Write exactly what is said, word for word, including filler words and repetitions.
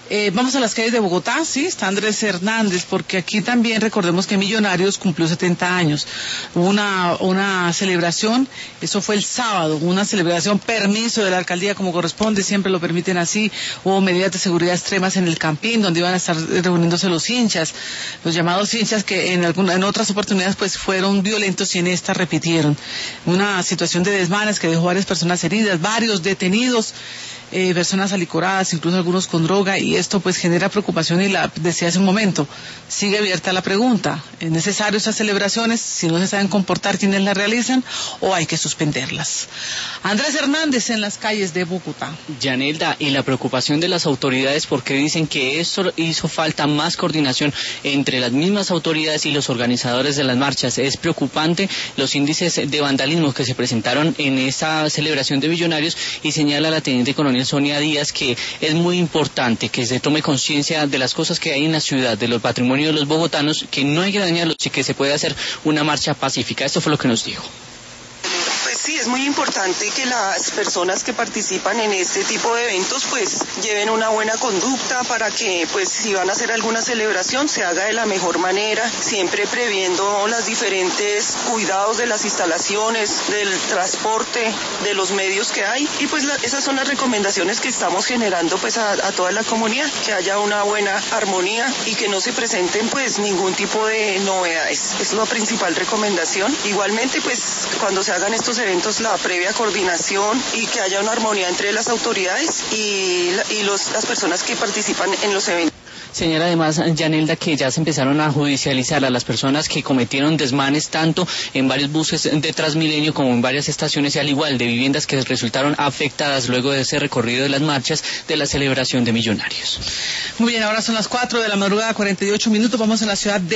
Eh, vamos a las calles de Bogotá, sí, está Andrés Hernández, porque aquí también recordemos que Millonarios cumplió setenta años. Hubo una, una celebración, eso fue el sábado, una celebración, permiso de la alcaldía como corresponde, siempre lo permiten así. Hubo medidas de seguridad extremas en el Campín, donde iban a estar reuniéndose los hinchas, los llamados hinchas que en, alguna, en otras oportunidades pues fueron violentos y en esta repitieron. Una situación de desmanes que dejó varias personas heridas, varios detenidos. Eh, personas alicoradas, incluso algunos con droga, y esto pues genera preocupación y la decía hace un momento, sigue abierta la pregunta, ¿es necesario esas celebraciones? Si no se saben comportar, ¿quiénes las realizan? ¿O hay que suspenderlas? Andrés Hernández en las calles de Bogotá. Yanelda, y la preocupación de las autoridades porque dicen que esto hizo falta más coordinación entre las mismas autoridades y los organizadores de las marchas. Es preocupante los índices de vandalismo que se presentaron en esta celebración de Millonarios, y señala la teniente coronel Sonia Díaz que es muy importante que se tome conciencia de las cosas que hay en la ciudad, de los patrimonios de los bogotanos, que no hay que dañarlos y que se puede hacer una marcha pacífica. Esto fue lo que nos dijo. Sí, es muy importante que las personas que participan en este tipo de eventos pues lleven una buena conducta para que pues si van a hacer alguna celebración se haga de la mejor manera, siempre previendo los diferentes cuidados de las instalaciones, del transporte, de los medios que hay, y pues la, esas son las recomendaciones que estamos generando pues a, a toda la comunidad, que haya una buena armonía y que no se presenten pues ningún tipo de novedades. Es la principal recomendación. Igualmente pues cuando se hagan estos eventos, la previa coordinación y que haya una armonía entre las autoridades y, y los, las personas que participan en los eventos. Señala además, Yanelda, que ya se empezaron a judicializar a las personas que cometieron desmanes tanto en varios buses de Transmilenio como en varias estaciones, y al igual de viviendas que resultaron afectadas luego de ese recorrido de las marchas de la celebración de Millonarios. Muy bien, ahora son las cuatro de la madrugada, cuarenta y ocho minutos, vamos a la ciudad de